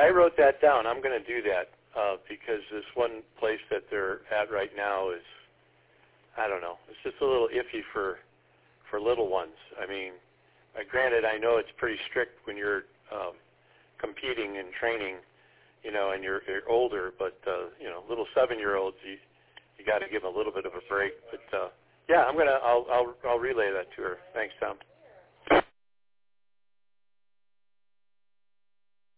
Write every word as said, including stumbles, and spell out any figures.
I wrote that down. I'm going to do that uh, because this one place that they're at right now is, I don't know, it's just a little iffy for for little ones. I mean, uh, granted, I know it's pretty strict when you're um, competing and training, you know, and you're, you're older, but, uh, you know, little seven-year-olds, you, you got to give them a little bit of a break. But, uh, yeah, I'm going to, I'll, I'll, I'll relay that to her. Thanks, Tom.